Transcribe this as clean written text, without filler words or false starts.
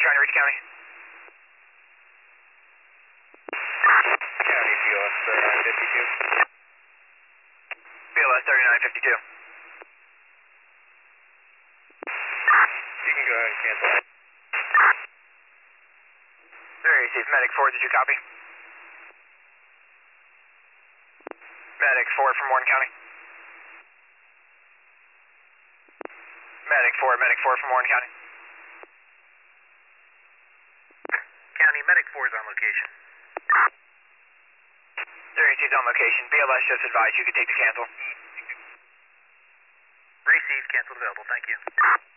trying to reach county? County BLS 3952. BLS 3952. You can go ahead and cancel that. There you see, Medic 4, did you copy? Medic 4 from Warren County. Medic 4 from Warren County. County, Medic 4 is on location. There you see, he's on location. BLS just advised you could take the cancel. Received, cancel available, thank you.